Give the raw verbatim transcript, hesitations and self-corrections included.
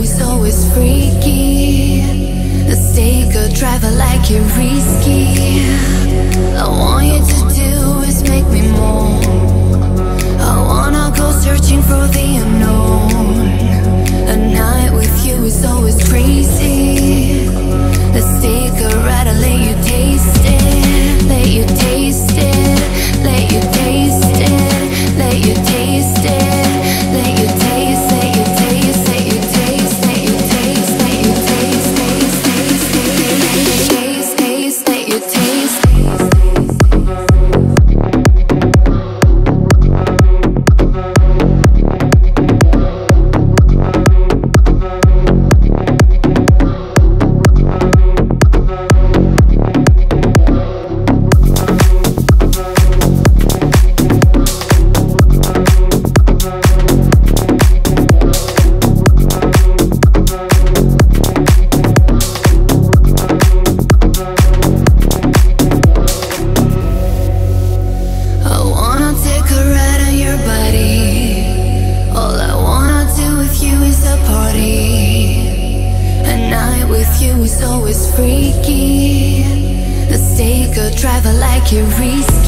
is always freaky. Let's take a drive, I like it risky. I want you to do is make me moan. I wanna go searching for the unknown. A night with you is always crazy. Let's take a ride, I'll let you taste it. Let you taste it. Let you taste it. Let you taste it. Let you taste, let you taste, let you taste, let you taste, let you taste, taste, taste, taste, taste, taste, let you taste. It's always freaky. Let's take a drive, I like it risky.